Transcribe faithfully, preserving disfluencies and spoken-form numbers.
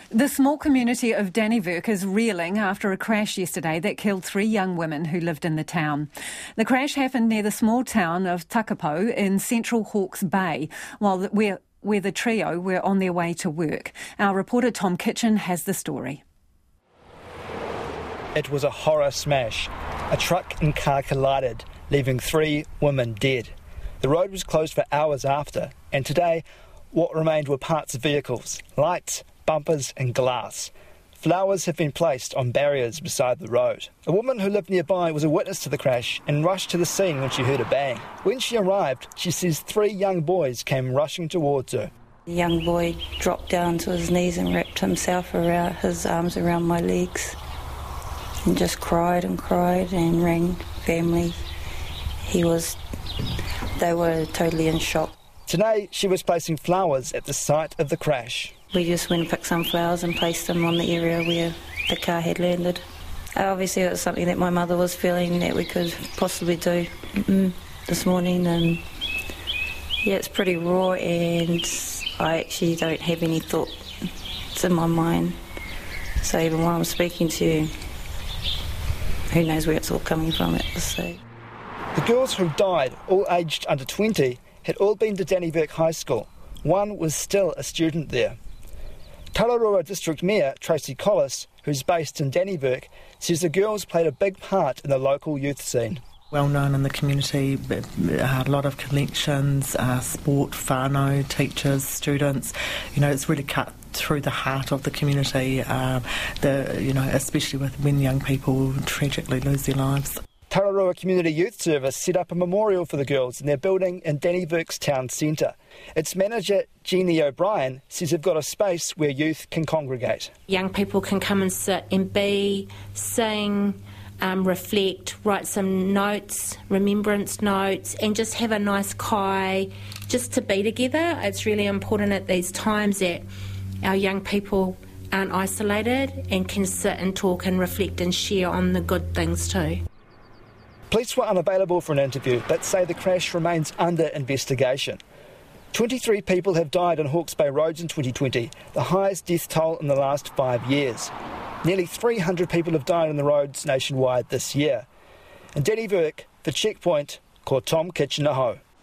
The small community of Dannevirke is reeling after a crash yesterday that killed three young women who lived in the town. The crash happened near the small town of Takapau in central Hawke's Bay, while the, where, where the trio were on their way to work. Our reporter Tom Kitchen has the story. It was a horror smash. A truck and car collided, leaving three women dead. The road was closed for hours after, and today what remained were parts of vehicles, lights, bumpers and glass. Flowers have been placed on barriers beside the road. A woman who lived nearby was a witness to the crash and rushed to the scene when she heard a bang. When she arrived, she says three young boys came rushing towards her. The young boy dropped down to his knees and wrapped himself around his arms around my legs and just cried and cried and rang family. He was, they were totally in shock. Today, she was placing flowers at the site of the crash. We just went and picked some flowers and placed them on the area where the car had landed. Obviously, it was something that my mother was feeling that we could possibly do mm, this morning, and yeah, it's pretty raw, and I actually don't have any thoughts in my mind. So even while I'm speaking to you, who knows where it's all coming from at this stage. The girls who died, all aged under twenty, had all been to Dannevirke High School. One was still a student there. Tararua District Mayor Tracy Collis, who's based in Dannevirke, says the girls played a big part in the local youth scene. Well known in the community, a lot of connections, uh, sport, whānau, teachers, students. You know, it's really cut through the heart of the community, uh, the, you know, especially with when young people tragically lose their lives. Tararua Community Youth Service set up a memorial for the girls in their building in Dannevirke's town centre. Its manager, Jeannie O'Brien, says they've got a space where youth can congregate. Young people can come and sit and be, sing, um, reflect, write some notes, remembrance notes, and just have a nice kai, just to be together. It's really important at these times that our young people aren't isolated and can sit and talk and reflect and share on the good things too. Police were unavailable for an interview, but say the crash remains under investigation. twenty-three people have died on Hawke's Bay roads in twenty twenty, the highest death toll in the last five years. Nearly three hundred people have died on the roads nationwide this year. In Dannevirke, the Checkpoint, ko Tom Kitchen aho.